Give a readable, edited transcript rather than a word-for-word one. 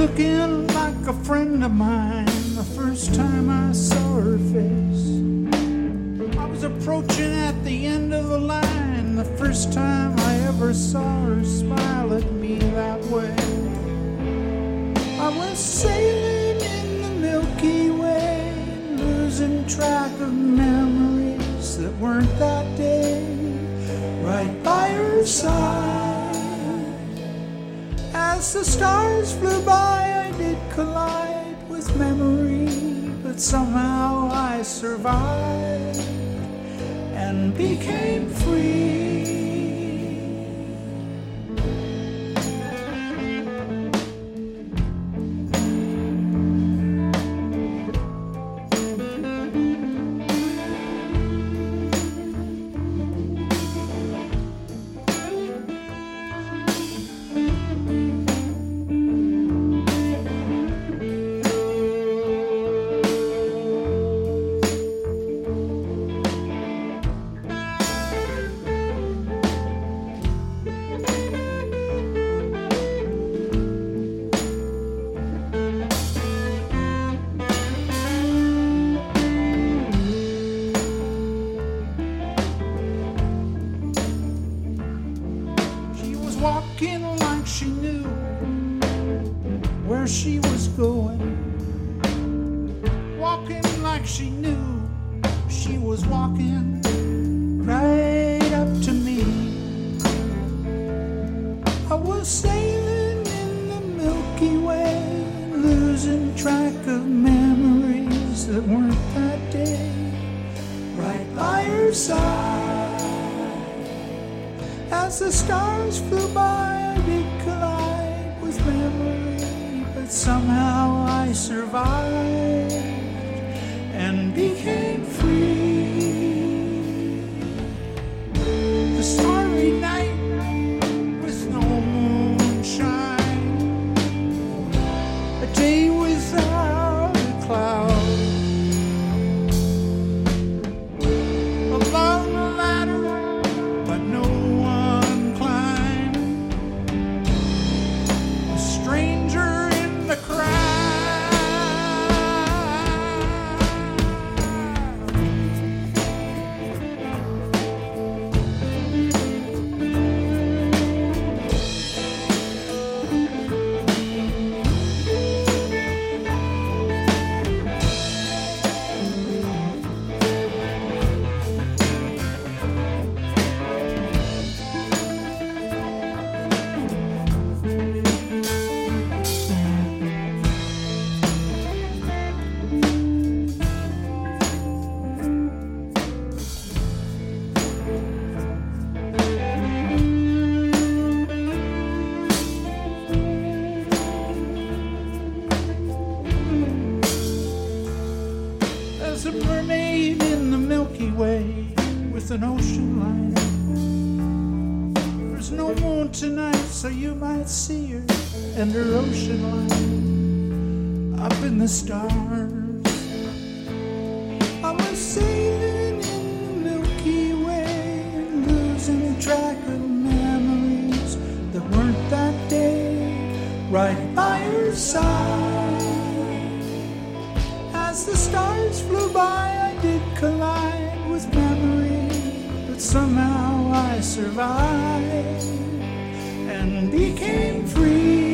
looking like a friend of mine the first time I saw her face. I was approaching at the end of the line the first time I ever saw her smile at me that way. I was sailing in the Milky Way, losing track of memories that weren't that day, right by her side. As the stars flew by, I did collide with memory, but somehow I survived and became free. Walking like she knew where she was going, walking like she knew she was walking right up to me. I was sailing in the Milky Way, losing track of memories that weren't that day, right by her side. As the stars flew by, I did collide with memory, but somehow I survived and became free. The starry night with no moonshine, a day without a cloud. Along the ladder, but no stranger in the There's a mermaid in the Milky Way with an ocean line. There's no moon tonight, so you might see her and her ocean line up in the stars. I was sailing in the Milky Way, losing track of memories that weren't that day, right by her side. As the stars flew by, I did collide with memory, but somehow I survived and became free.